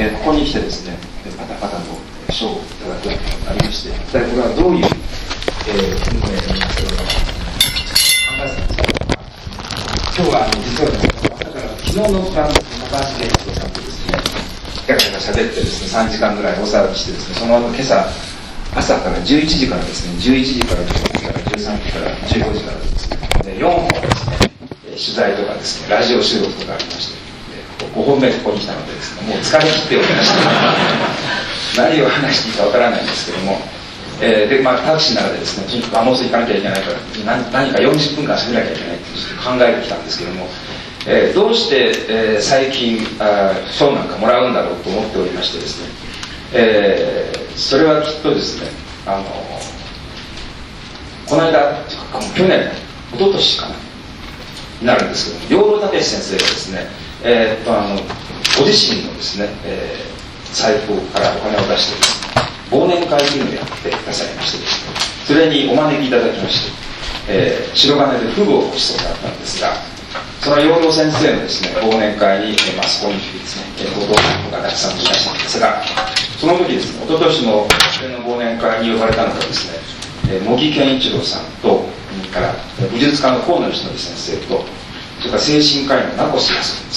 ここに来てですね、パタパタと賞をいただくようになりまして、一体これはどういう運命になっているのか考えてたんですけど、今日は実はですね、朝から昨日の晩の高橋健一郎さんとですね、ガチャガチャ喋ってですね、3時間ぐらい大騒ぎしてですね、その後今朝、朝から11時からですね、11時から12時から13時から15時からですね、4本ですね、取材とかですね、ラジオ収録とかありまして、5本目ここに来たのでですね、もう疲れ切っておりまして何を話していいかわからないんですけども、でタクシーの中でですね、とにかくもうすぐ行かなきゃいけないから何か40分間喋らなきゃいけないって考えてきたんですけども、どうして、最近賞なんかもらうんだろうと思っておりましてですね、それはきっとですね、この間去年一昨年かなになるんですけども、養老孟司先生がですね、ご自身のですね、財布からお金を出してですね、忘年会というのをやってくださいましてですね、それにお招きいただきまして、白金でフグをごちそうだったんですが、その養老先生のですね、忘年会に、そこにですね、ご同行がたくさんいらしたんですが、その時ですね、一昨年の忘年会に呼ばれたのがですね、茂木健一郎さんと、から美術家の河野義則先生と、それから精神科医の名越康さんです。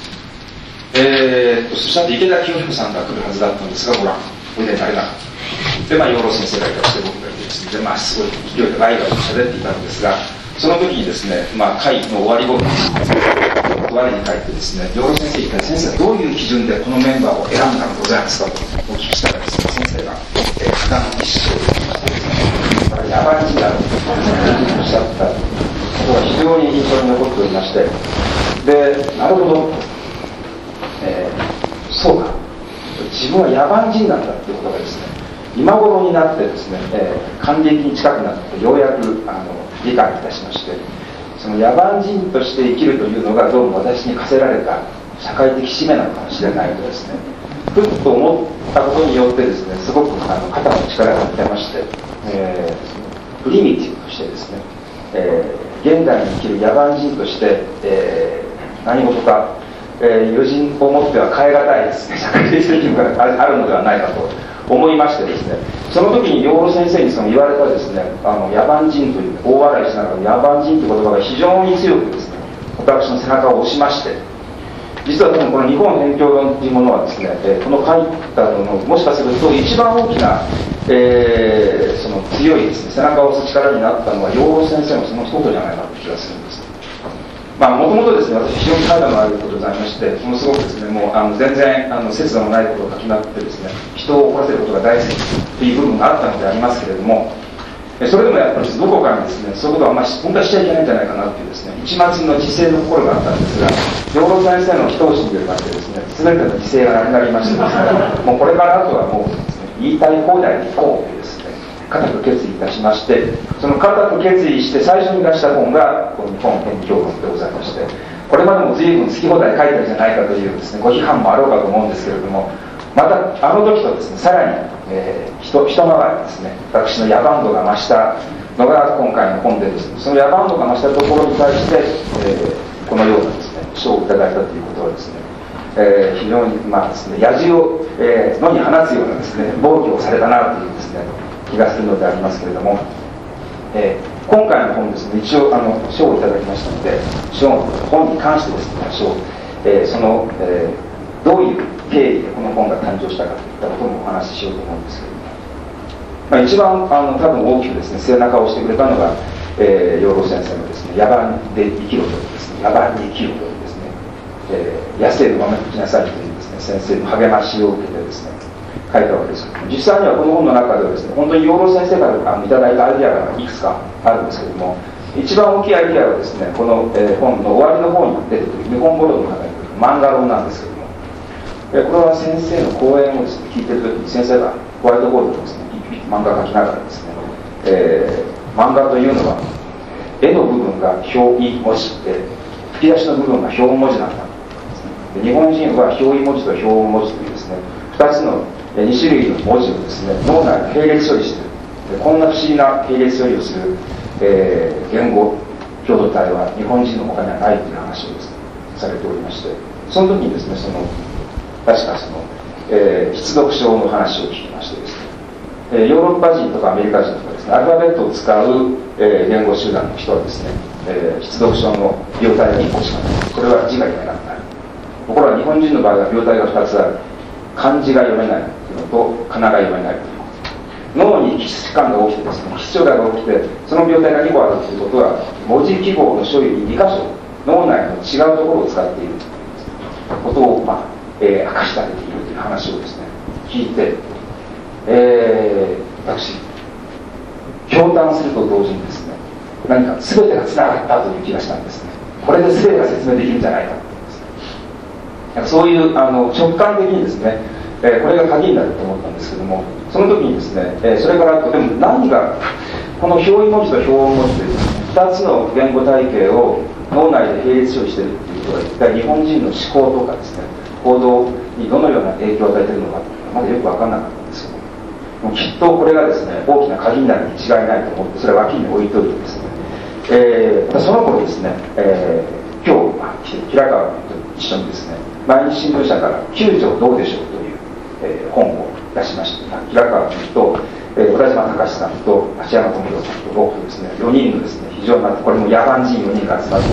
そしたら池田清彦さんが来るはずだったんですが、ご覧、これで誰が。で、養老先生がいらして僕がいてですね、すごい勢いでワイワイと喋っていたんですが、その時にですね、会の終わり頃に我に返ってですね、養老先生に先生はどういう基準でこのメンバーを選んだのでございますかとお聞きしたらですね、先生が、片の一生でこれ野蛮人だとおっしゃったことが非常に印象に残っておりまして、で、なるほど、そうか、自分は野蛮人なんだっていうことがですね、今頃になってですね、還暦に近くなってようやく理解いたしまして、その野蛮人として生きるというのがどうも私に課せられた社会的使命なのかもしれないとですね、ふっと思ったことによってですね、すごく肩の力が抜けまして、プリミティブとしてですね、現代に生きる野蛮人として、何事か、友人をもっては変え難いですね、社会的責務があるのではないかと思いましてですね、その時に養老先生に言われたですね、野蛮人という大笑いしながら野蛮人という言葉が非常に強くですね、私の背中を押しまして、実はこの日本辺境論というものはですね、この書いたののもしかすると一番大きな、その強いですね、背中を押す力になったのは養老先生のその一言じゃないかという気がするんです。もともとですね、私非常に態度のあることでございまして、ものすごくですね、もう全然節度のないことを書きまくってですね、人を怒らせることが大好きという部分があったのでありますけれども、それでもやっぱりどこかにですね、そういうことは本当はしちゃいけないんじゃないかなっていうですね、一末の自制の心があったんですが、養老先生の一押しによりましてですね、全ての自制がなくなりましてですね、もうこれからあとはもうですね、言いたい放題に行こうというですね、固く決意いたしまして、その固く決意して最初に出した本がこの日本辺境論でございまして、これまでも随分好き放題書いてるじゃないかというですね、ご批判もあろうかと思うんですけれども、またあの時とですね、さらに、一回りですね、私の野蛮度が増したのが今回の本でですね、その野蛮度が増したところに対して、このようなですね、賞をいただいたということはですね、非常にですね、野獣を、野に放つようなですね、暴挙をされたなというですね、気がするのでありますけれども、今回の本ですね、一応賞をいただきましたので、本に関してですね、その、どういう経緯でこの本が誕生したかといったこともお話ししようと思うんですけれども、一番多分大きくですね、背中を押してくれたのが、養老先生のですね、野蛮で生きろというですね、野蛮に生きろというですね、野生のままに生きなさいというですね、先生の励ましを受けてですね、書いたわけですけども、実際にはこの本の中ではですね、本当に養老先生からいただいたアイデアがいくつかあるんですけども、一番大きいアイデアはですね、この、本の終わりの方に出てくる日本語論の中に来る漫画論なんですけども、これは先生の講演をですね、聞いてる時に先生がホワイトボードでですね、漫画を描きながらですね、漫画というのは絵の部分が表意文字で吹き出しの部分が表文字なんだで、日本人は表意文字と表文字というですね、2つの2種類の文字をですね、脳内で並列処理している。こんな不思議な並列処理をする、言語共同体は日本人の他にはないという話をですね、されておりまして、その時にですね、その確か必読症の話を聞きましてですね、ヨーロッパ人とかアメリカ人とかですね、アルファベットを使う、言語集団の人はですね、必読症の病態が1個しかない。これは字が読めなくなる。ところが日本人の場合は病態が2つある。漢字が読めないというのと仮名が読めないということ。脳に基質感が起きてですね、基質障害が起きて、その病態が2個あるということは、文字記号の所有に2箇所、脳内の違うところを使っているということを、明かし立てているという話をですね、聞いて、私、驚嘆すると同時にですね、何か全てがつながったという気がしたんですね。これで全てが説明できるんじゃないかと思います。そういう直感的にですね、これが鍵になると思ったんですけども、その時にですね、それからでも何がこの表意文字と表音文字でですね、2つの言語体系を脳内で並列処理しているということは、一体日本人の思考とかですね、行動にどのような影響を与えているのかというのはまだよく分からなかったんですけども、きっとこれがですね、大きな鍵になるに違いないと思って、それは脇に置いといてですね、その頃ですね、今日平川君と一緒にですね、毎日新聞社から9条どうでしょうという、本を出しました。平川君と、小田島隆さんと芦山智弘さんと僕とですね、4人のですね、非常にこれも野蛮人4人が集まって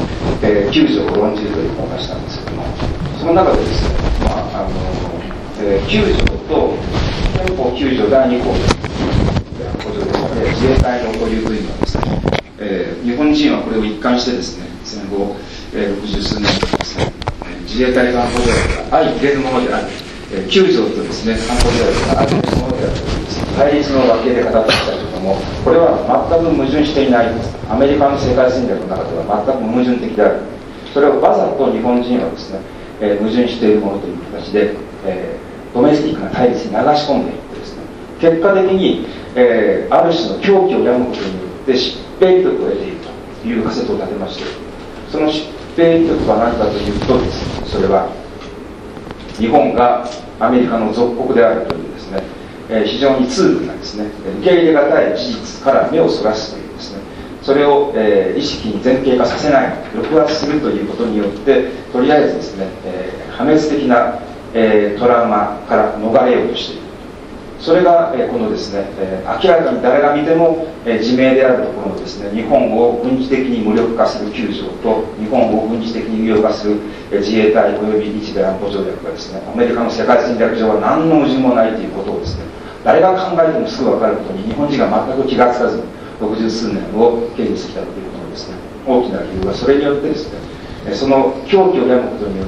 、9条を論じるという本を出したんですけども、その中でですね、9条と憲法9条第2項で自衛隊の保有というのはですね、日本人はこれを一貫してですね、戦後、60数年ですね、自衛隊安保条約が相入れるものである、9条とですね、安保条約が相入れるものであるというですね、対立の分けで語ってきたけれども、これは全く矛盾していない。アメリカの世界戦略の中では全く矛盾的である。それをわざと日本人はですね、矛盾しているものという形で、ドメスティックな対立に流し込んでいってですね、結果的に、ある種の狂気を病むことによって疾病利得を得ているという仮説を立てまして、その疾病利得は何かというとですね、それは日本がアメリカの属国であるというですね、非常に痛苦なですね、受け入れがたい事実から目をそらすというですね、それを、意識に前傾化させない、抑圧するということによって、とりあえずですね、破滅的な、トラウマから逃れようとしている。それが、このですね、明らかに誰が見ても、自明であるところのですね、日本を軍事的に無力化する9条と、日本を軍事的に有用化する自衛隊及び日米安保条約がですね、アメリカの世界戦略上は何の矛盾もないということをですね、誰が考えてもすぐ分かることに日本人が全く気がつかずに60数年を経由してきたということのですね、大きな理由はそれによってですね、その狂気を病むことによって、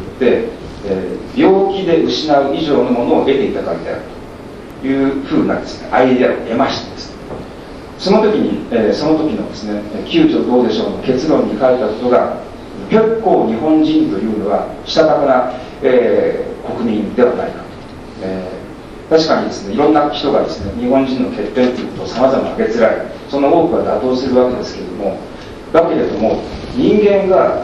病気で失う以上のものを得ていたからであるというふうなですね、アイデアを得ましてですね、その時に、その時のですね、9条どうでしょうの結論に書いたことが、結構日本人というのはしたたかな、国民ではないかと。確かにですね、いろんな人がですね、日本人の欠点ということをさまざま挙げつらい、その多くは妥当するわけですけれども、だけれども人間が、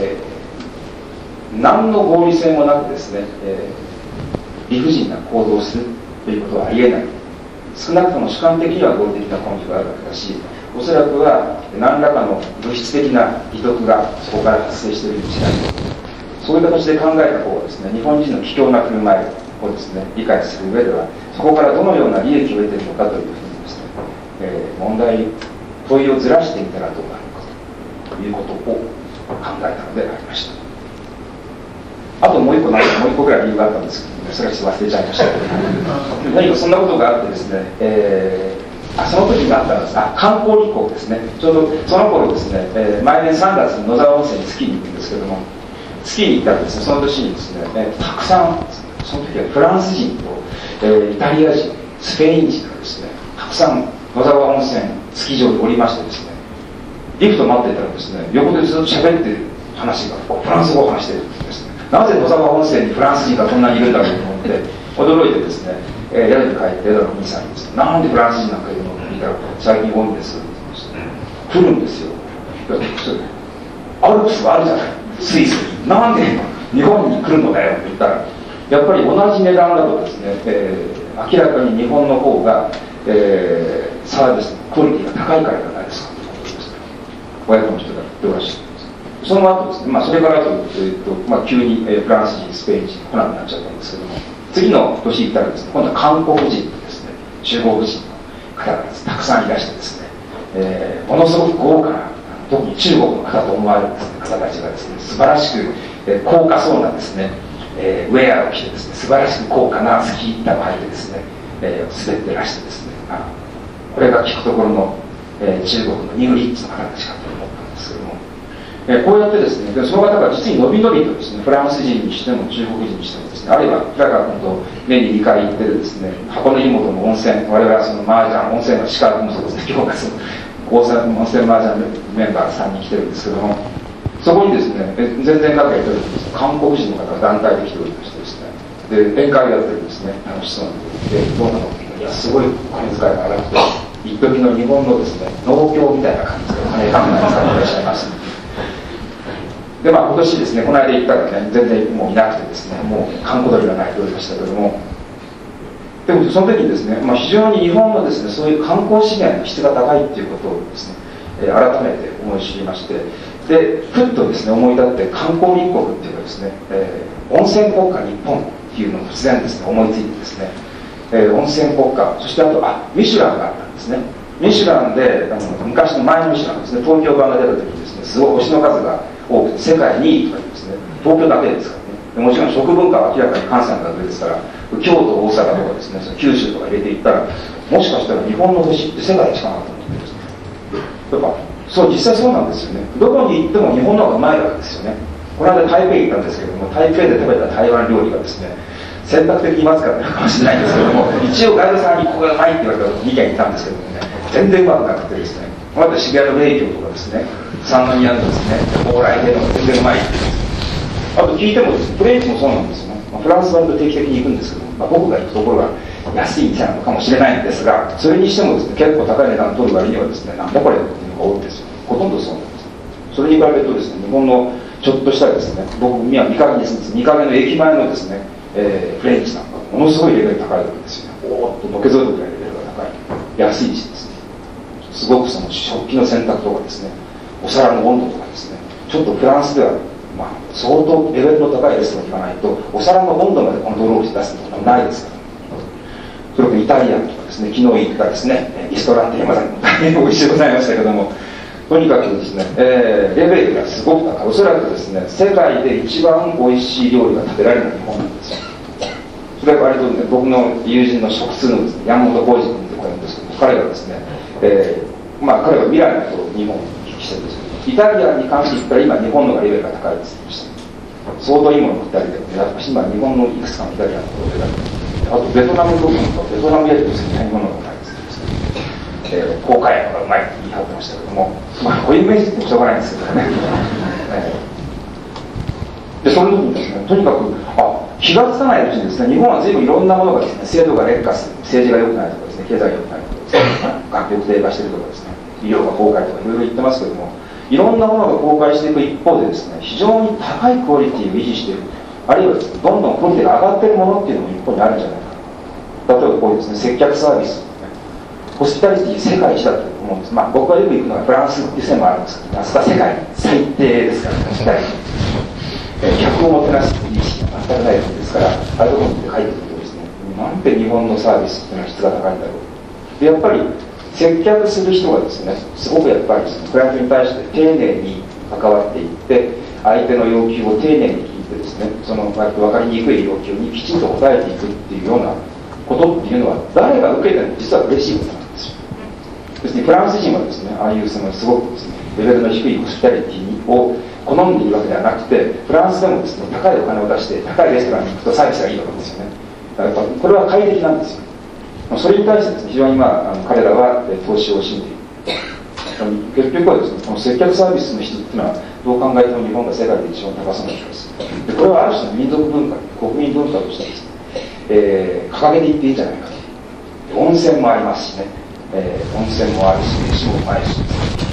何の合理性もなくですね、理不尽な行動をするということはありえない。少なくとも主観的には合理的な根拠があるわけだし、おそらくは何らかの物質的な利得がそこから発生しているに違いない。そういう形で考えた方がですね、日本人の卑怯な振る舞いをですね、理解する上では、そこからどのような利益を得ているのかというふうにですね、問いをずらしてみたらどうなるかということを考えたのでありました。あともう一個ぐらい理由があったんですけど、それはちょっと忘れちゃいましたけど、何かそんなことがあってですね、その時にあったんですが、観光立国ですね、ちょうどその頃ですね、毎年3月に野沢温泉にスキーに行くんですけども、スキーに行ったらですね、その年にですね、たくさん、その時はフランス人と、イタリア人、スペイン人がですね、たくさん野沢温泉スキー場におりましてですね、リフト待っていたらですね、横でずっと喋ってる話がフランス語を話しているんですね。なぜ野沢温泉にフランス人がこんなにいるんだろうと思って驚いてですね、宿に帰って宿の兄さんにですね、なんでフランス人なんかいるのって聞いたら、最近多いんですって言ってましたね。来るんですよ。アルプスがあるじゃない、スイスに。なんで日本に来るのだよって言ったら、やっぱり同じ値段だとですね、明らかに日本の方が、サービスのクオリティが高いからじゃないですかということです。親子の人が言ってらっしゃるんです。そその後ですね、それから急にフランス人、スペイン人来なくなっちゃったんですけども、次の年行ったらですね、今度は韓国人とですね、中国人の方がたくさんいらしてですね、ものすごく豪華な、特に中国の方と思われるですね、方たちがですね、素晴らしく、高価そうなですね、ウェアを着てですね、素晴らしく高価なスキー板を履いてですね、滑ってらしてですね、これが聞くところの、中国のニューリッチの方たちかと思ったんですけども、こうやってですね、その方が実に伸び伸びとですね、フランス人にしても中国人にしてもですね、あるいは平川君と年に2回行ってるですね、箱根湯本の温泉、我々はその麻雀、温泉の資格もそうですね、今日がその温泉麻雀メンバー3人来てるんですけども、そこにですね、全然各界行ってるんです韓国人の方が団体で来ておりましてですね、で、宴会やってるんですね、楽しそうなで、どうなのっていうのいや、すごいお金遣いが荒くて、一時の日本のですね、農協みたいな感じでお金考え使っていらっしゃいます。で、今年ですね、この間行ったらね、全然もういなくてですね、もう閑古鳥が鳴いておりましたけども、でもその時にですね、非常に日本のですね、そういう観光資源の質が高いっていうことをですね、改めて思い知りまして、で、ふっとですね、思い立って観光立国っていうかですね、温泉国家日本っていうのを突然ですね、思いついてですね、温泉国家、そしてあと、ミシュランがあったんですね。ミシュランで、昔の前のミシュランですね、東京版が出た時にですね、すごい星の数が多くて、世界2位とかですね、東京だけですからね。もちろん食文化は明らかに関西が上ですから、京都、大阪とかですね、その九州とか入れていったら、もしかしたら日本の星って世界一かなと思ってですね。やっぱ、そう、実際そうなんですよね。どこに行っても日本の方がうまいわけですよね。この間台北行ったんですけども、台北で食べた台湾料理がですね、選択的にまずかったかもしれないんですけども、一応ガイドさんにここがうまいって言われたら2軒行ったんですけどもね、全然うまくなくてですね、また渋谷の霊郷とかですね、三宮のですね、蓬莱での全然うまいって言うんです。あと聞いてもですね、フレンチもそうなんですよね。フランスは定期的に行くんですけども、僕が行くところが安い店なのかもしれないんですが、それにしてもですね、結構高い値段を取る割にはですね、なんだこれっていうのが多いんですよ。ほとんどそうなんです。それに比べるとですね、日本のちょっとしたですね、僕は三影に住んでます。三影の駅前のですね、フレンチなんかものすごいレベル高いわけですよね。おーっとのけぞるぐらいレベルが高い。安いしですね。すごくその食器の選択とかですね、お皿の温度とかですね、ちょっとフランスでは、相当レベルの高いレストランに行かないと、お皿の温度までコントロールして出すことはないですから。それからイタリアンとかですね、昨日行ったですね、リストランテ山崎も大変美味しいございましたけども、とにかくですね、レベルがすごく高い。おそらくですね、世界で一番美味しい料理が食べられるのは日本なんですよ。それは割とね、僕の友人の食通のですね、山本浩二君ってこれなんですけど、彼がですね、彼は未来のことを日本にお聞きしてるんですけど、イタリアに関して言ったら今日本のがレベルが高いですって言いました。相当いいものを食ったりでもね、今日本のいくつかのイタリアのところであとベトナムとかベトナムやるとですね、日本のがうまいですね。高価屋のがうまいって言い張ってましたけども、こういうイメージってしょうがないんですけどね。で、その時にですね、とにかく、気がつかないうちにですね、日本は随分いろんなものがですね、制度が劣化する、政治が良くないとかですね、経済が良くないとかですね、学力低下してるとかですね、医療が崩壊とかいろいろ言ってますけども、いろんなものが崩壊していく一方でですね、非常に高いクオリティを維持している、あるいはですね、どんどんクオリティが上がっているものっていうのも一方にあるんじゃないかな。例えばこういうですね、接客サービス、ホスピタリティ世界一だと思うんです。僕がよく行くのはフランスっていう線もあるんですけど、あそこは世界最低ですからね、ホスピタリティ。客をもてなす意識が全くないわけですから、ああいうところに帰ってくるとですね、なんて日本のサービスっていうのは質が高いんだろう。で、やっぱり接客する人がですね、すごくやっぱりですね、クライアントに対して丁寧に関わっていって、相手の要求を丁寧に聞いてですね、その割と分かりにくい要求にきちんと答えていくっていうようなことっていうのは、誰が受けても実は嬉しいことなんですよ。別にフランス人はですね、ああいうそのすごくですね、レベルの低いホスピタリティを好んでいるわけではなくて、フランスでもですね、高いお金を出して高いレストランに行くとサービスがいいわけですよね。だからこれは快適なんですよ。それに対してですね、非常に彼らは投資を惜しんでいる。結局はですね、この接客サービスの質っていうのはどう考えても日本が世界で一番高そうな気がする。でこれはある種の民族文化、国民文化としてですね、掲げていっていいんじゃないかと。温泉もありますしね、温泉もあるし、飯もうまいし、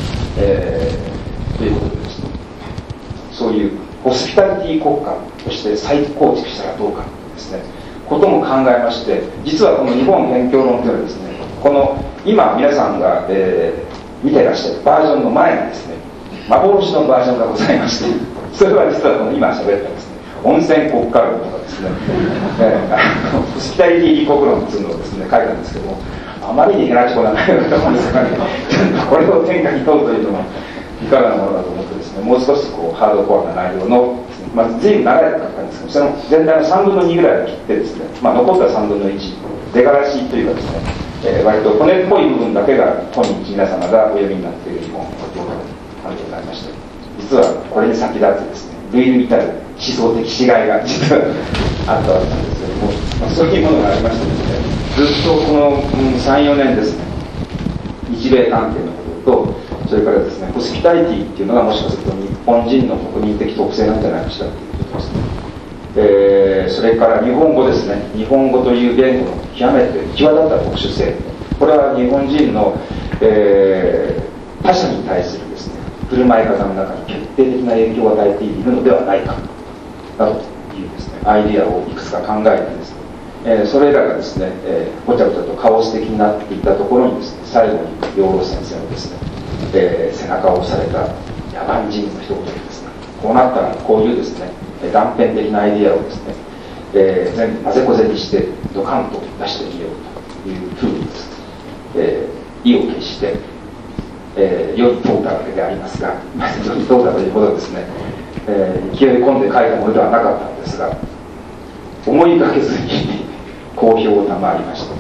ということでですね、そういうホスピタリティ国家として再構築したらどうかですね、ことも考えまして、実はこの日本辺境論というのはですね、この今皆さんが、見てらっしゃるバージョンの前にですね、 幻のバージョンがございまして、それは実はこの今喋ったですね、温泉国家論とかですね、ホスピタリティ立国論っていうのをですね書いたんですけども、あまりにヘラチコな内容だと思うんですがね、これを天下に問うというのもいかがなものだと思ってですね、もう少しこうハードコアな内容の、まあ、随分長い書いたんですけど、その全体の3分の2ぐらいを切ってですね、まあ、残った3分の1、出がらしというかですね、割と骨っぽい部分だけが今日皆様がお読みになっている本なんでございまして、実はこれに先立ってですね、類似たる思想的違いが実はあったわけなんですけども、まあ、そういうものがありましてですね、ずっとこの、3、4年ですね、日米関係のことと、それからですね、ホスピタリティっていうのがもしかすると日本人の国民的特性なんじゃないかしらということですね。それから日本語ですね、日本語という言語の極めて際立った特殊性、これは日本人の、他者に対するですね、振る舞い方の中に決定的な影響を与えているのではないかなどというですね、アイディアをいくつか考えてですね、それらがですね、ごちゃごちゃとカオス的になっていたところにですね、最後に養老先生のですね、背中を押された野蛮人の一言でですね、こうなったらこういうですね、断片的なアイディアをですね、全部混ぜこぜにしてドカンと出してみようというふうにですね、意を決して、世に問うたわけでありますが、世に問うたというほどですね、勢い込んで書いたものではなかったんですが、思いがけずに好評を賜りました。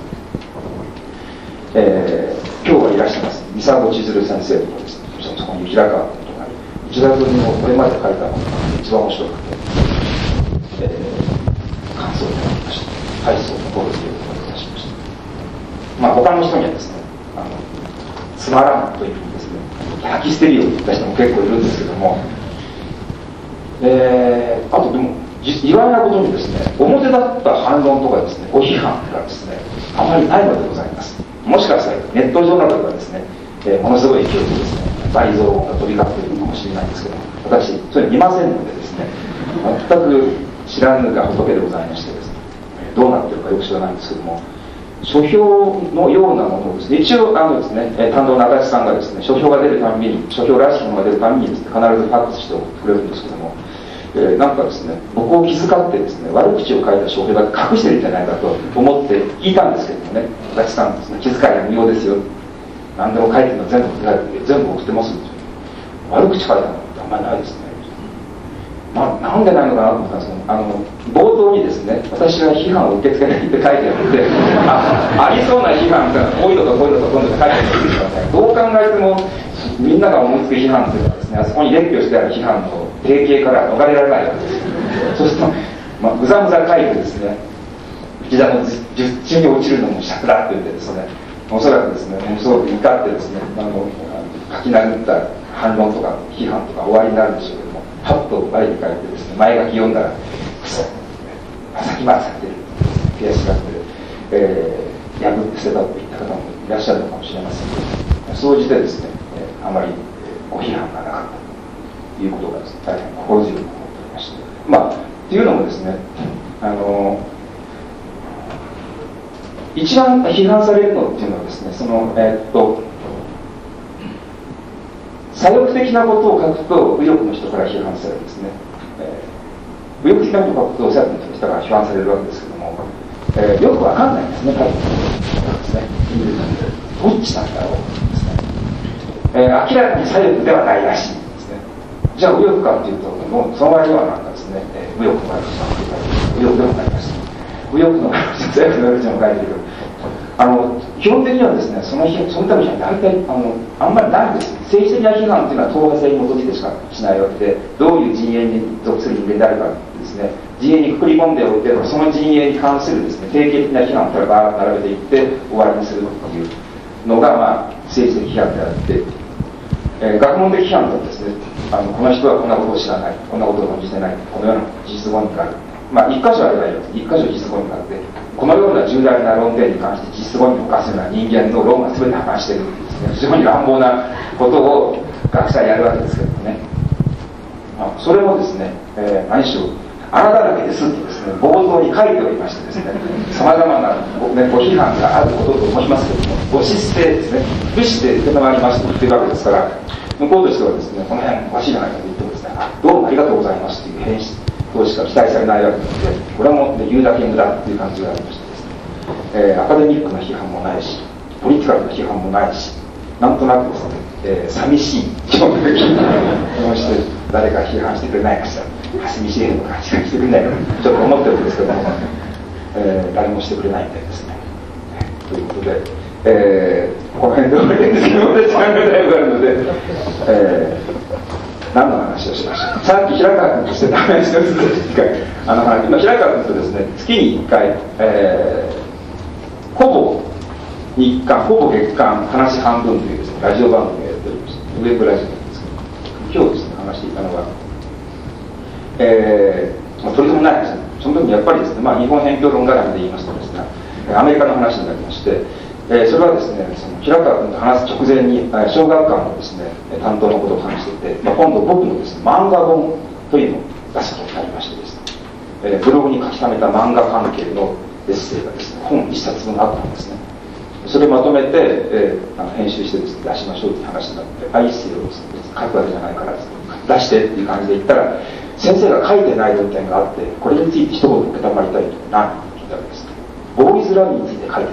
今日はいらっしゃいます三佐千鶴先生とかですね、そこに平川君とか内田君のこれまで書いたものが一番面白くて、感想をいただきました。大層心強いことをいたしました。まあ他の人にはですね、つまらんというふうにですね、吐き捨てるように言った人も結構いるんですけども、あとでも意外なことにですね、表だった反論とかですね、ご批判がですね、あまりないのでございます。もしかしたらネット上などではですね、ものすごい勢いでですね、倍増が飛び交っているのかもしれないんですけども、私それ見ませんのでですね、全く知らぬが仏でございましてですね、どうなってるかよく知らないんですけども、書評のようなものをですね、一応ですね、担当の足立さんがですね、書評が出るたびに、書評らしきものが出るたびにですね、必ずファックスして送ってくれるんですけども、なんかですね、僕を気遣ってですね、悪口を書いた書評が隠してるんじゃないかと思って聞いたんですけどもね、足立さんですね、気遣いは無用ですよ、何でも書いてるの全部送ってますんですよ。悪口書いたのってあんまりないですね。なんでないのかなと思ったんですけど、冒頭にですね、私は批判を受け付けないって書いてあって、ありそうな批判がこういうのとこういうのと今度書いてあるんですからね、どう考えてもみんなが思いつく批判というのはですね、あそこに列挙してある批判の定型から逃れられないわけです。そうすると、ぐざぐざ書いてですね、内田の術中に落ちるのも桜って言ってですね、おそらくですね、ものすごく怒ってですね、書き殴った反論とか批判とか終わりになるんでしょうけども、パッと前に書いてですね、前書き読んだらクソ先までされてる悔しがって破って捨てたといった方もいらっしゃるのかもしれませんけど、総じてですね、あまりご批判がなかったということがですね、大変心強く思っておりまして、っていうのもですね、一番批判されるのっていうのはですね、左翼的なことを書くと右翼の人から批判されるんですね。右翼的なことを書くと左翼の人から批判されるわけですけども、よくわかんないんですね、書いてることですね。どっちなんだろうですね。明らかに左翼ではないらしいんですね。じゃあ右翼かっていうと、もうその場合にはなんかですね、右翼の悪口も書いてある。右翼でもないらしい。右翼の悪口、左翼の悪口も書いてる。基本的にはですね、そのためには大体あんまりないんです。政治的な批判というのは党派性に基づいてしかしないわけで、どういう陣営に属する人間であるかですね、陣営にくくり込んでおいて、その陣営に関するですね、定型的な批判からバーッと並べていって終わりにするというのが、政治的批判であって、学問的批判とはですね、この人はこんなことを知らない、こんなことを論じてない、このような事実誤認がある。一箇所あればいいわけです。一箇所事実誤認があって、このような重大な論点に関して事実誤認を犯すような人間の論が全て破綻しているんですね。非常に乱暴なことを学者はやるわけですけどもね。それもですね、何しろ穴だらけですってですね、冒頭に書いておりましてですね、様々なご批判があることと思いますけれども、ご失勢ですね、不して承りましたというわけですから、 向こうとしてはですね、この辺おかしいじゃないかと言ってもですね、どうもありがとうございますという返信としか期待されないわけなので、これはもう言うだけ無駄っていう感じがありましてですね、アカデミックな批判もないし、ポリティカルな批判もないし、なんとなくですね、寂しい気持ちをして誰か批判してくれないかしら、寂しいのかしてくれないかちょっと思ってるんですけども、誰もしてくれないみたいですね。ということで、この辺で終わりですけど、私はだいぶあるので、何の話をしました。さっき平川君として話をする今平川君とですね、月に1回、ほぼ日刊、ほぼ月刊話半分というですね、ラジオ番組をやっておりまして、ウェブラジオなんですけど、今日ですね、話していたのは、とりともないですね。その時にやっぱりですね、日本辺境論絡みで言いますとですね、アメリカの話になりまして、それはですね、その平川君と話す直前に小学館のですね、担当のことを話していて、今度僕のですね、漫画本というのを出すことになりましてですね、ブログに書き溜めた漫画関係のエッセイがですね、本1冊分あったんですね。それをまとめて、編集してですね、出しましょうという話になって、いいっすよ、書くわけじゃないから出してっていう感じで言ったら、先生が書いてない論点があって、これについて一言受けたまりたいと何て聞いたわけです。ボーイズラブについて書いてない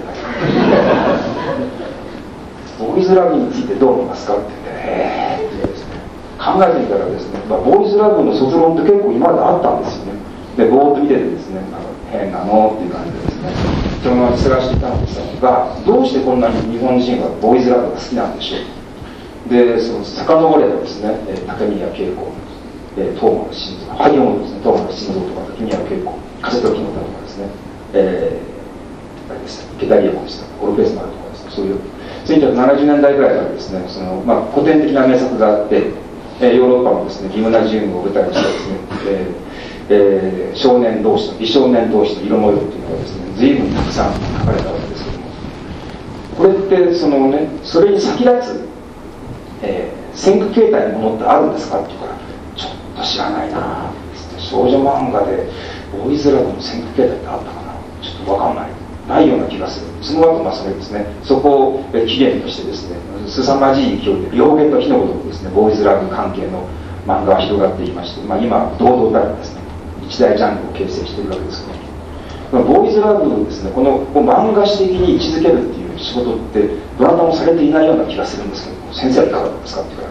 ボーイズラブについてどう思いますかって言ってってですね、考えてみたらですね、ボーイズラブの卒論って結構今まであったんですよね。でぼーっと見ててですね、変なのっていう感じでですね、そのまま探していたんですが、どうしてこんなに日本人はボーイズラブが好きなんでしょう。でその遡ればですね、竹宮恵子、東間の心臓、萩本ですね、東間の心臓とか竹宮恵子、風と木の歌とかですね、あれですね、ケタリアコですとかオルペスマルとかですね、そういう1970年代ぐらいからですね、その古典的な名作があって、ヨーロッパのですね、ギムナジウムを舞台にしてですね、少年同士の美少年同士の色模様というのがですね、随分たくさん書かれたわけですけども、これってそのね、それに先立つ、先駆形態のものってあるんですかって言ったら、ちょっと知らないなぁ、少女漫画でボーイズラブの先駆形態ってあったかな、ちょっと分かんないような気がする。その後それですね、そこを起源としてですね、凄まじい勢いで両言の火のごとくですね、ボーイズラブ関係の漫画は広がっていまして、今堂々たるですね、一大ジャンルを形成しているわけですけど、ボーイズラブをですね、この漫画史的に位置づけるっていう仕事ってどなたもされていないような気がするんですけど、先生はいかがですかって言うから、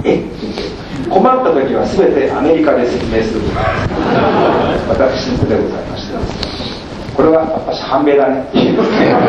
って言って、困った時は全てアメリカで説明するとか私のでございましてですね、これはやっぱし反米だねっていうどう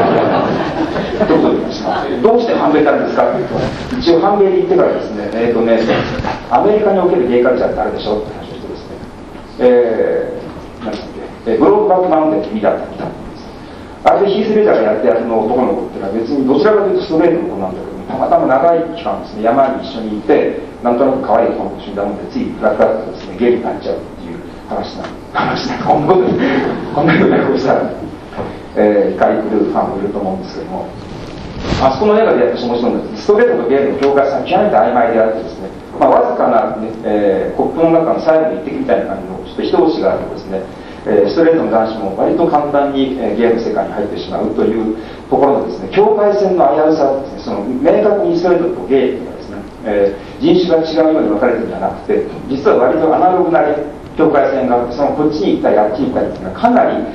して反米なんですかっていうと、一応反米に行ってからですね、アメリカにおけるゲイカルチャーってあるでしょって話をしてですね、なんだっけ、ブロードバックマウンテンって見たんです。あれでヒース・レジャーがやったやつの男の子っていうのは別にどちらかというとストレートの子なんだけど、たまたま長い期間ですね、山に一緒にいて、なんとなく可愛い子の子と一緒にだもんでついフラフラとですね、ゲイになっちゃうっていう話なんかこんなようなことしたら、怒り狂うファンもいると思うんですけども、あそこの映画でやって面白いんです。ストレートとゲイの境界線は極めて曖昧であってですね、わずかな、ねコップの中の最後の一滴みたいな感じのちょっと一押しがあるとですね、ストレートの男子も割と簡単に、ゲイの世界に入ってしまうというところのですね、境界線の危うさですね、その明確にストレートとゲイというのはですね、人種が違うように分かれてるんじゃなくて、実は割とアナログな、境界線があって、そのこっちに行ったりあっちに行ったりというのはかなり、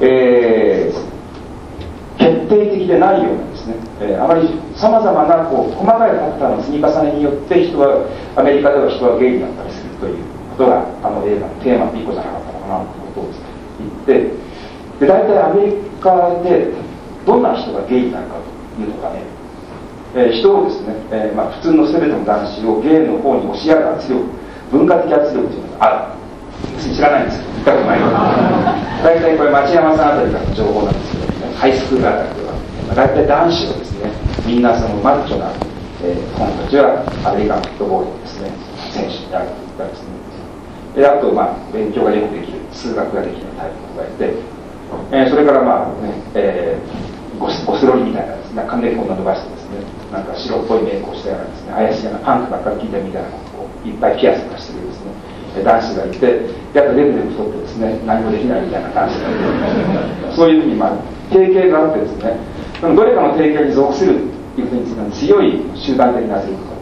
決定的でないようなですね、あまりさまざまな細かいファクターの積み重ねによってアメリカでは人はゲイになったりするということがあの映画のテーマの一個じゃなかったのかなということを言って、で大体アメリカでどんな人がゲイになるかというのがね、人をですね、普通の全ての男子をゲイの方に押しやる圧力、文化的圧力というのがある。知らないんですけど、言ったことない大体これ町山さんあたりからの情報なんですけど、ね、ハイスクールあたりでは、大体男子をですね、みんなそのマッチョな、子たちはアメリカンフットボールのですね、選手になるといったですね、であと勉強がよくできる、数学ができるタイプの子がいて、それからゴスロリみたいなですね、髪の毛こんな伸ばしてですね、なんか白っぽいメイクをしたようなですね、怪しいようなパンクばっかり聞いたみたいなことをいっぱいピアスとかしてるですね、男子がいて、であとレベル太ってですね、何もできないみたいな男子がいて、そういうふうに定型があってですね、どれかの定型に属するというふうに強い集団的な圧力が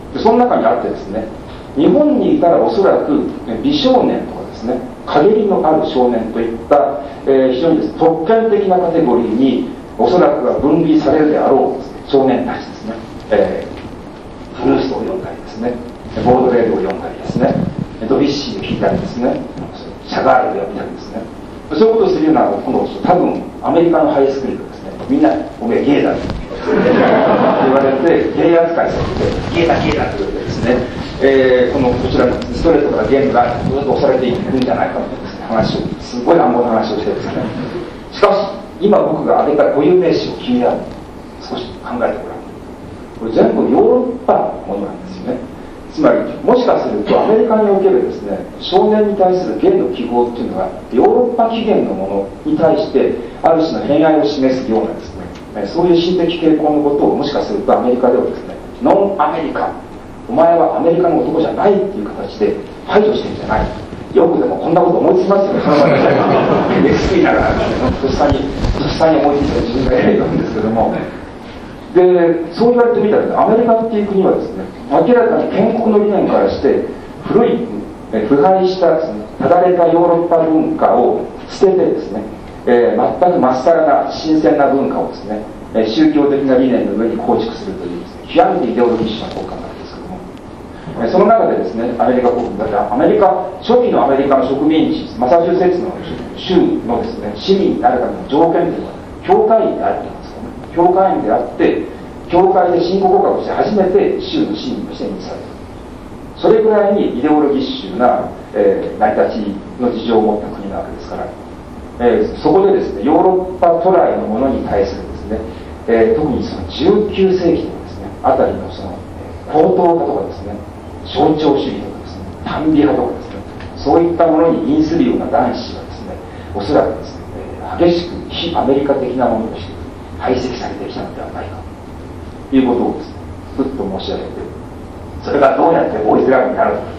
その中にあってですね、日本にいたらおそらく美少年とかですね、陰りのある少年といった、非常にです、ね、特権的なカテゴリーにおそらくは分類されるであろう少年たちですね、フルーストを読んだりですね、ボードレールを読んだりですね、ドビュッシーを聴いたりですね、シャガールを読んだりですね、そういうことをするような今度多分アメリカのハイスクールでですね、みんなおめえゲイだと言われて、ゲイ扱いされて、ゲイだゲイだと言われてですね、こちらのストレートからゲームがずっと押されていくんじゃないかというですね、話を、すごい乱暴な話をしてですね、しかし今僕が挙げた固有名詞を君は少し考えてごらん。これ全部ヨーロッパのものなんですよね。つまりもしかするとアメリカにおけるですね、少年に対するゲイの記号っていうのはヨーロッパ起源のものに対してある種の偏愛を示すようなですね、そういう心的傾向のことをもしかするとアメリカではですね、ノンアメリカン、お前はアメリカの男じゃないっていう形で排除してるんじゃない。よくでもこんなこと思いつきますよね。SQ ながらとっさに思いついた自分がやるんですけども、でそう言われてみたら、アメリカっていう国はですね、明らかに建国の理念からして古い腐敗したですね、ただれたヨーロッパ文化を捨ててですね、全くまっさらな新鮮な文化をですね、宗教的な理念の上に構築するというですね、極めてイデオロギッシュな国家なんですけども、その中でですね、アメリカ国だからアメリカ初期のアメリカの植民地マサチューセッツの州のですね、市民になるための条件というのは教会員であるというんですかね。教会員であって教会で信仰告白して初めて州の市民として認知される。それぐらいにイデオロギッシュな、成り立ちの事情を持った国なわけですから、そこでですね、ヨーロッパ渡来のものに対するですね、特にその19世紀のですねあたりのその高等派とかですね、象徴主義とかですね、短美派とかですね、そういったものに因するような男子がですね、おそらくですね、激しく非アメリカ的なものとして排斥されてきたのではないかということをですね、ふっと申し上げて、それがどうやってボーイズラブになるのか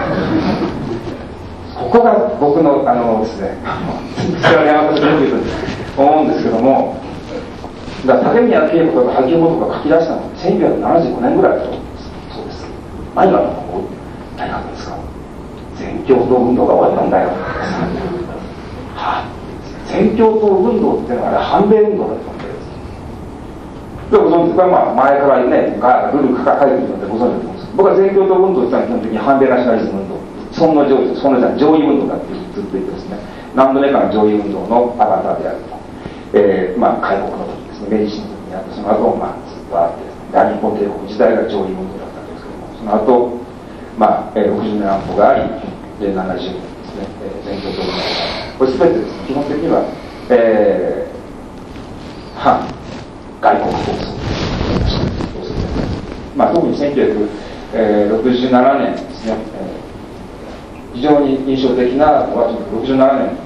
ここが僕のですね、それは山田先生と思うんですけども、だから竹宮恵子とか萩尾とか書き出したのは1975年ぐらいだと思うんです。そうです。何が何がですか。全共闘運動が終わったんだよ。はあ、全共闘運動っていうのはあれ反米運動だと思うんです。でご存知ですか。まあ前からね、ルール書いてるのでご存知だと思うんです。僕は全共闘運動って言ったら基本的に反米ナショナリズム運動、尊の上位、尊の上位運動だってずっと言ってですね、何度目かの上位運動のアバターであると。まあ開国の時ですね、明治新聞にあって、その後まあずっとあってですね、大日本帝国時代が上位運動だったんですけども、その後まあ60年安保があり、で70年ですね、全共闘運動があり、これ全てですね、基本的には、反外国闘争まあ特に1967年ですね、非常に印象的なのは67年、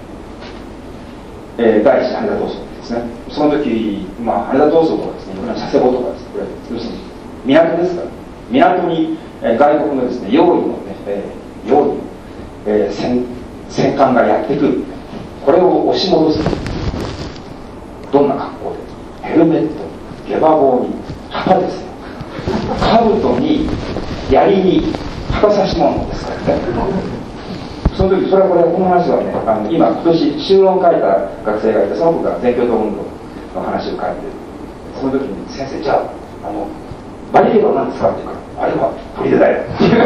第一次羽田闘争ですね。その時、まあ、羽田闘争とかですね、いろんな佐世保とかですね、これ要するに港ですから、港に、外国のですね、用意のね、戦艦がやってくる、これを押し戻す。どんな格好で、ヘルメット、下馬帽に旗ですよ、兜に槍に旗差し物ですからね。その時、この話はね、今年修論書いた学生がいて、その子が全共闘運動の話を書いて、その時に先生、じゃあバリケードは何ですかって言うから、あれは砦だよ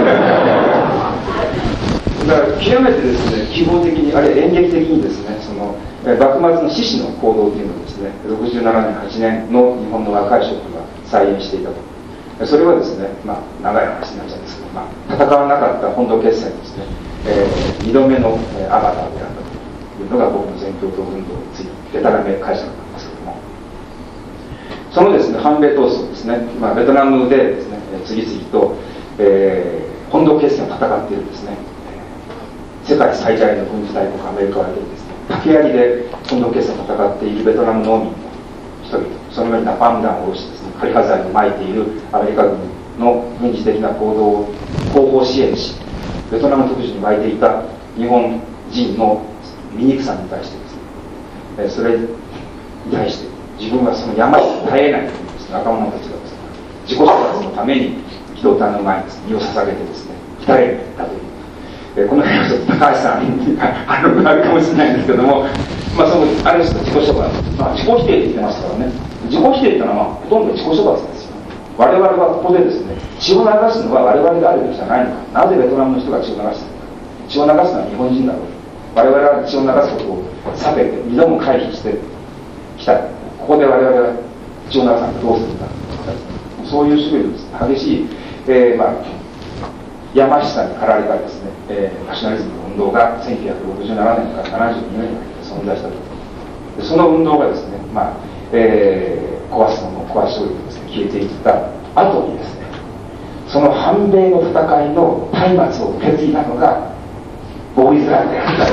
だから極めてですね、希望的に、あれ演劇的にですね、その幕末の志士の行動というのをですね、67年8年の日本の若い諸君が再演していたと。それはですね、まあ長い話になっちゃうんですけど、まあ、戦わなかった本土決戦ですね、2度目のアバターであったというのが僕の全共闘運動についてデタラメ解釈なんですけども、そのですね、反米闘争ですね、まあ、ベトナムでですね、次々と、本土決戦を戦っているですね、世界最大の軍事大国アメリカを相手にですね、竹槍で本土決戦を戦っているベトナム農民の人々、その上にナパーム弾を下ろしてですね、仮破剤を撒いているアメリカ軍の軍事的な行動を後方支援し、ベトナム特需に湧いていた日本人の醜さに対してですね、それに対して自分はその病に耐えないというですね、若者たちがですね、自己啓発のために犠人たの前に身を捧げてですね鍛えたという、この辺はちょっと高橋さん反論があるかもしれないんですけども、そのある種の自己処罰、自己否定って言ってましたからね。自己否定っていうのはほとんど自己処罰ですよ。我々はここでですね、血を流すのは我々であるべきじゃないのか。なぜベトナムの人が血を流しているのか。血を流すのは日本人だろう。我々は血を流すことを避けて2度も回避してきた。ここで我々は血を流さなくてどうするんだ。そういう種類の激しい、やましさに駆られたですね、ナショナリズムの運動が1967年から72年にかけて存在したと。でその運動がですね、壊すものを壊しておいてですね、消えていった後にですね、その反米の戦いの松明を受け継いだのがボーイズラブであった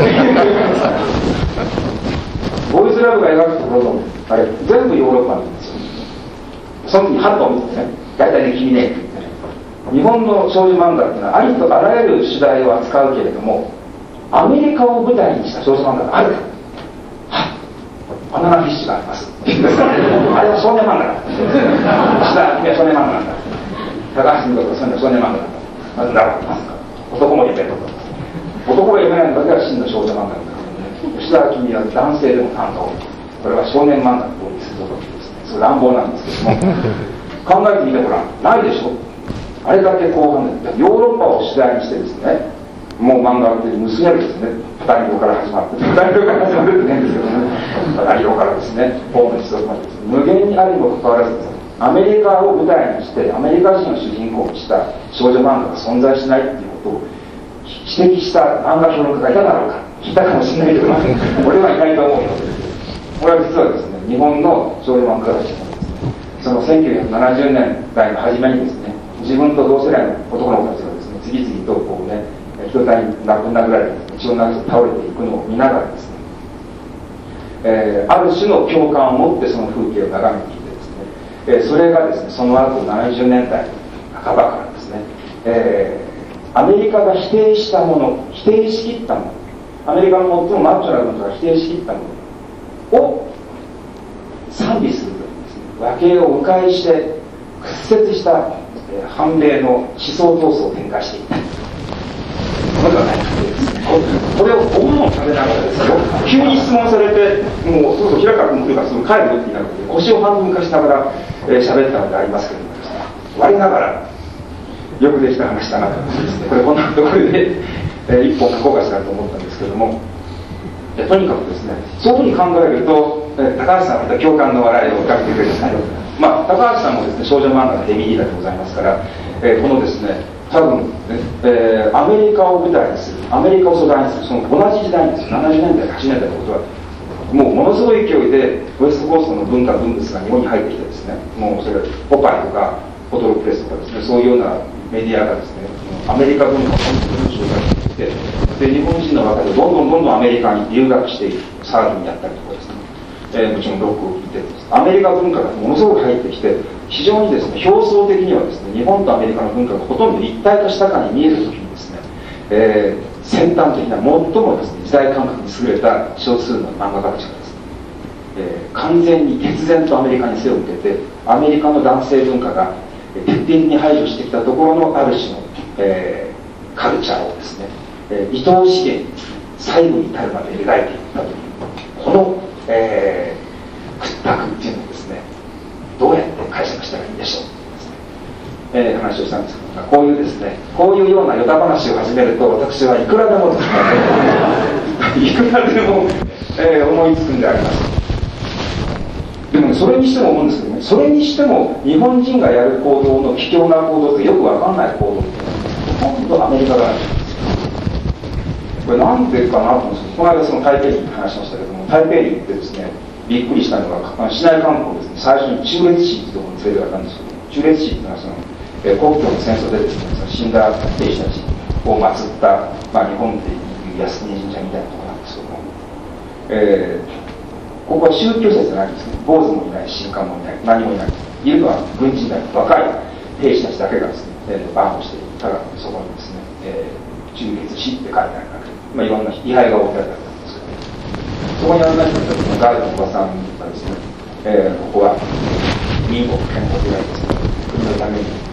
ボーイズラブが描くところのあれ全部ヨーロッパなんですよ。その時ハットを見てね、大体ね君ねって言ってね、日本の少女漫画っていうのはありとあらゆる主題を扱うけれども、アメリカを舞台にした少女漫画があるか、バナナフィッシュがありますあれは少年漫画だ石田君は少年漫画なんだ、高橋美子とかそういうのは少年漫画なんだ、まずだろうますか、男も夢とか男が夢ないのだけは真の少女漫画なんだからね。吉田君は男性でも担当、これは少年漫画のようにすることですね。それ乱暴なんですけども考えてみてごらん、ないでしょ。あれだけ後半でヨーロッパを主題にしてですね、もう漫画って娘ですね、パタリオから始まってパタリオから始まるって変ですけどね、パタリオからですねホームに所属までですね、無限にあるにもかかわらずですね、アメリカを舞台にしてアメリカ人を主人公にした少女漫画が存在しないっていうことを指摘した漫画評論家がいただろうか、聞いたかもしれないけど俺はいないと思うよ。これは実はですね、日本の少女漫画家たちもですね、その1970年代の初めにですね、自分と同世代の男の子たちがですね、次々とこうね、人体に殴られて血を流して倒れていくのを見ながらですね、ある種の共感を持ってその風景を眺めていてですね、それがですね、その後70年代半ばからですね、アメリカが否定したもの、否定しきったもの、アメリカの最もマッチョな文化が否定しきったものを賛美するというですね、和系を迂回して屈折した反米の思想闘争を展開していったのではないかというですね、これをご飯を食べながらですよ、急に質問されて、もうそうそう平川君というかその帰るって言いながら腰を半分化しながら喋ったのでありますけれどもですね、我ながらよくできた話だなと思ってですね、これこんなところで、一本書こうかしらと思ったんですけども、とにかくですね、そういうふうに考えると、高橋さんはまた共感の笑いを浮かべてくれるんですけど、高橋さんもですね、少女漫画のヘビーリーダーでございますから、このですね、多分ね、アメリカを舞台にする、アメリカを素材にする、その同じ時代にですよ、70年代、80年代のことは、もうものすごい勢いでウエストコーストの文化文物が日本に入ってきてですね、もうそれポパイとかフォトロプレスとかですね、そういうようなメディアがですね、アメリカ文化を本当に紹介していて、で日本人の中でどんどんアメリカに留学していく、サーフィンやったりとかですね、もちろんロックを聴いてアメリカ文化がものすごく入ってきて、非常にですね、表層的にはですね、日本とアメリカの文化がほとんど一体化したかに見えるときにですね、先端的な最もですね、時代感覚に優れた少数の漫画家たちがですね、完全に決然とアメリカに背を向けて、アメリカの男性文化が徹底的に排除してきたところのある種の、カルチャーをですね、愛おしげにですね、最後に至るまで描いていったというこの、屈託っていうのをですね、どうやって解釈したらいいでしょうというですね、話をしたんですけど、こういうですね、こういうようなヨタ話を始めると、私はいくらでもですねいくらでも、思いつくんであります。でも、ね、それにしても思うんですけどね、それにしても日本人がやる行動の卑怯な行動ってよくわかんない行動ってほとんどアメリカがあるんです。これなんでかなと思うんですけど、この間その台北に話しましたけども、台北に行ってですね、びっくりしたのが市内観光ですね、最初に中越市というところに連れてかれたんですけど、中越市というのはその国境の戦争でですね、その死んだ兵士たちを祀った、日本でいう靖国神社みたいなところなんですけども、ここは宗教説じゃないんですね。坊主もいない、神官もいない、何もいない。いるのは軍人だと若い兵士たちだけがですね、バーンをしていたら、そこにですね、中越市って書いてあるだけ。いろんな位牌が置いてあるわけなんですけど、そこにある人たちのガイドのおばさんがですね、ここは民国憲法でですね、国のために自由にし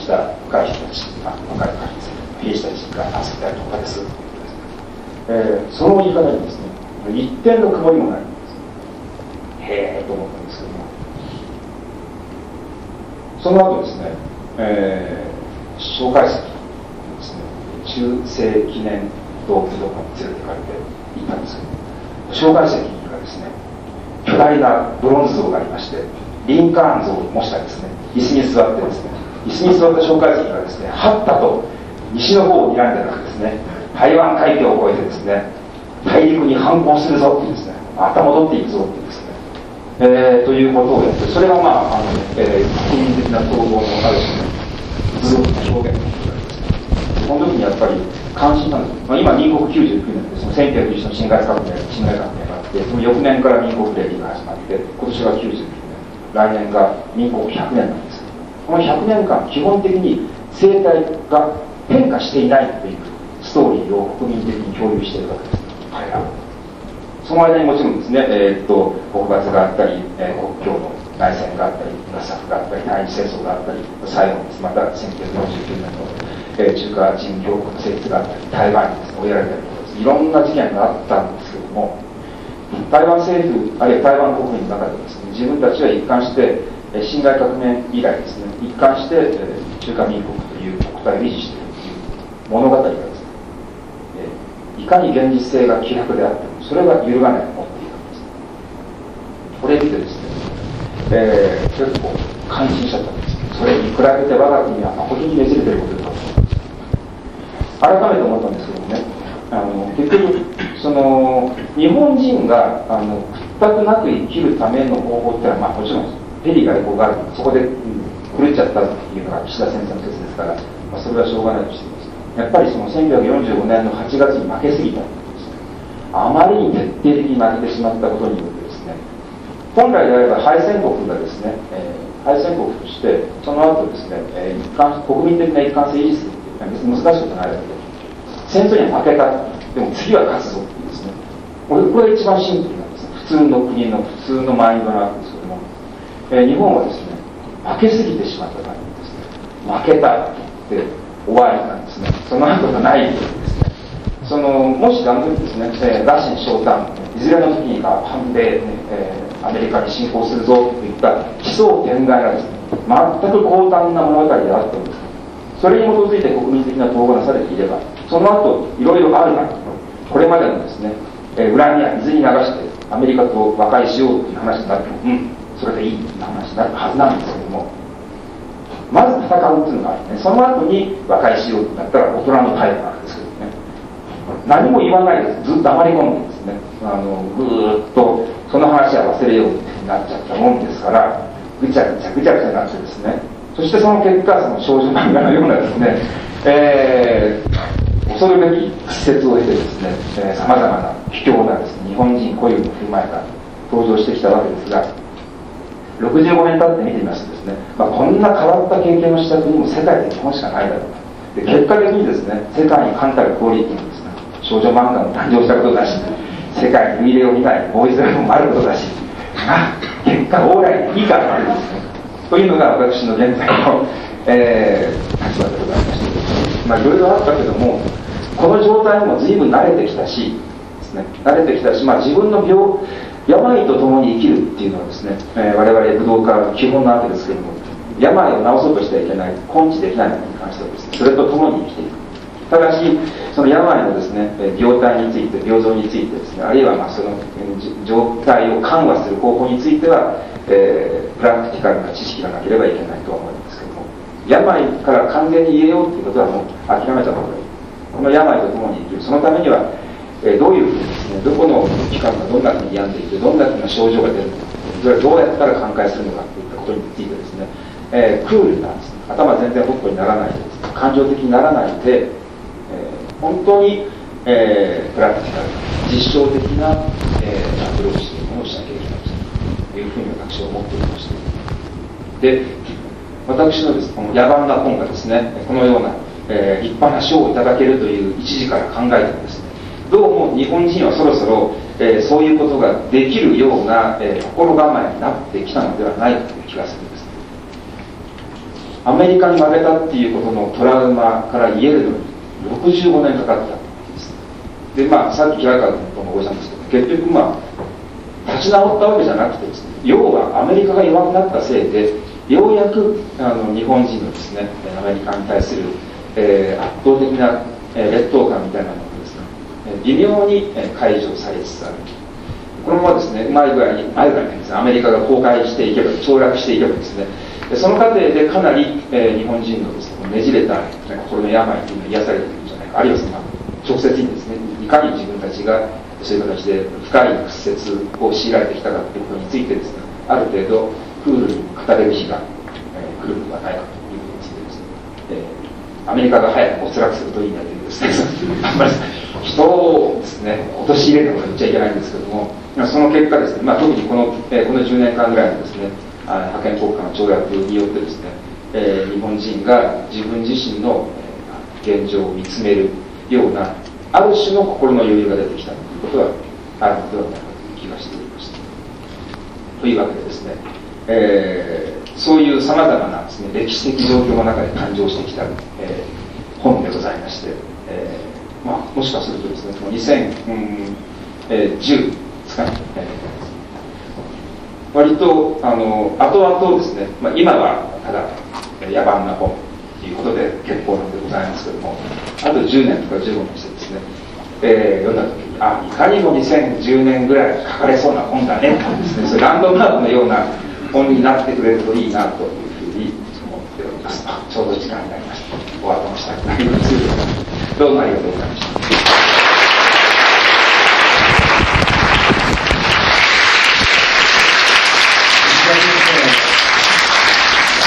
した若い人たち、若い兵士たちが焦ったりとかです。その言い方にですね、一点の曇りもないんです。へえと思ったんですけども、その後ですね、蒋介石ですね、中世記念堂とかに連れてかれて行ったんですけど、蒋介石にはですね、巨大なブロンズ像がありまして、リンカーン像を模したですね、椅子に座ってですね、椅子に座った蒋介石がですね、はったと西の方を睨んでなくですね、台湾海峡を越えてですね、大陸に反攻するぞってですね、また戻っていくぞってですね、ということをやって、それが国民的な統合のある種の図録の表現のことですね。この時にやっぱり関心なんです。今民国99年でその1991の辛亥革命があって、その翌年から民国歴が始まって、今年が99年、来年が民国100年なんです。この100年間基本的に生態が変化していないというストーリーを国民的に共有しているわけです、彼らは。その間にもちろんですね、北伐があったり、国境の内戦があったり、合作があったり、対日戦争があったり、最後にまた1949年の、中華人共和国成立があったり、台湾にですね、追いやられたりとかですね、いろんな事件があったんですけども、台湾政府、あるいは台湾国民の中でですね、自分たちは一貫して、辛亥革命以来ですね、一貫して、中華民国という国体を維持しているという物語がですね、いかに現実性が希薄であっても、それが揺るがないと思っているわけです。これを見てですね、結構感心しちゃったんです。それに比べて我が国は誠にねじれていることだと思います。改めて思ったんですけどもね、結局その日本人が屈託なく生きるための方法ってのは、もちろんペリー外交がある、そこで狂っちゃったっていうのが岸田先生の説ですから、それはしょうがないとしています。やっぱりその1945年の8月に負けすぎたんですね。あまりに徹底的に負けてしまったことによってですね、本来であれば敗戦国がですね、敗戦国としてその後ですね、国民的な一貫性を維持するっていうのは別に難しいことないわけで、戦争には負けた、でも次は勝つぞっていうですね、これが一番シンプルなんですね。普通の国の普通のマインドなわけですけども、日本はですね、負けすぎてしまったためにですね、負けたって終わりなんですね。その後がないですね。もし断然ですね、羅針昇胆、いずれの時にか反米、アメリカに侵攻するぞといった奇想天外なですね、全く高端な物語であってもですね、それに基づいて国民的な統合がなされていれば、その後いろいろあるが、これまでのですね、恨みは水に流してアメリカと和解しようという話になっても、それでいいという話になるはずなんですけども、まず戦うっていうのがあってね、その後に和解しようとなったら大人の態度なんですけどね、何も言わないです。ずっと黙り込んでですね、ぐーっとその話は忘れようってなっちゃったもんですから、ぐちゃぐちゃぐちゃぐちゃになってですね、そしてその結果、その少女漫画のようなですね、恐るべき屈折を経てですね、さまざまな卑怯なですね、日本人固有の振る舞いが登場してきたわけですが、65年経って見てみますとですね、こんな変わった経験をした国も世界で日本しかないだろうと。で、結果的にですね、世界に冠たるクオリティのですね、少女漫画の誕生したことだし、世界に類例を見ないボーイズラブもあることだし、結果往来でいいかというですね、というのが私の現在の、立場でございまして、いろいろあったけども、この状態にも随分慣れてきたしですね、慣れてきたし、自分の病と共に生きるっていうのはですね、我々武道家の基本なわけですけれども、病を治そうとしてはいけない、根治できないものに関してはですね、それと共に生きていく。ただし、その病のですね、病態について、病状についてですね、あるいはその状態を緩和する方法については、プラクティカルな知識がなければいけないとは思うんですけども、病から完全に言えようということはもう諦めた方がいい。この病と共に生きる。そのためには、どういうふうにですね、どこの期間がどんなふうに病んでいて、どんなふうな症状が出るのか、それはどうやったら寛解するのかといったことについてですね、クールなですね、頭全然ホットにならないでですね、感情的にならないで、本当に、プラクティカルな実証的な、アプローチというものをしなきゃいけないというふうに私は思っておりまして、で、私のですね、この野蛮な本がですね、このような、立派な賞をいただけるという一時から考えてもですね、どうも日本人はそろそろ、そういうことができるような、心構えになってきたのではないかという気がするんです。 アメリカに負けたっていうことのトラウマから癒えるのに65年かかったんです。でさっき平川君ともごしたんですけど、結局立ち直ったわけじゃなくてですね、要はアメリカが弱くなったせいでようやく日本人のですねアメリカに対する、圧倒的な、劣等感みたいなものがですね微妙に解除されつつある。このままですね前ぐらいにですねアメリカが崩壊していけば、凋落していけばですね、その過程でかなり、日本人のですねねじれた心の病というのが癒されているんじゃないか、あるいは直接にですねいかに自分たちがそういう形で深い屈折を強いられてきたかということについてですね、ある程度クールに語れる日が、来るのではないかということについてですね、アメリカが早くお辛くするといいなというですねあんまり人をですね陥れても言っちゃいけないんですけども、その結果ですね、特にこの10年間ぐらいのですね覇権国家の条約によってですね、日本人が自分自身の現状を見つめるようなある種の心の余裕が出てきたということはあるのではないかという気がしておりました。というわけでですね、そういうさまざまなですね歴史的状況の中で誕生してきた、本でございまして、もしかするとですね2010ですかね、割と後々ですね、今はただ野蛮な本ということで結構なんでございますけども、あと10年とか15年してですね、読んだ時にいかにも2010年ぐらい書かれそうな本だねとですね、そういうランドマークのような本になってくれるといいなというふうに思っております。ちょうど時間になりました。お後のしたいと思います。どうもありがとうございました。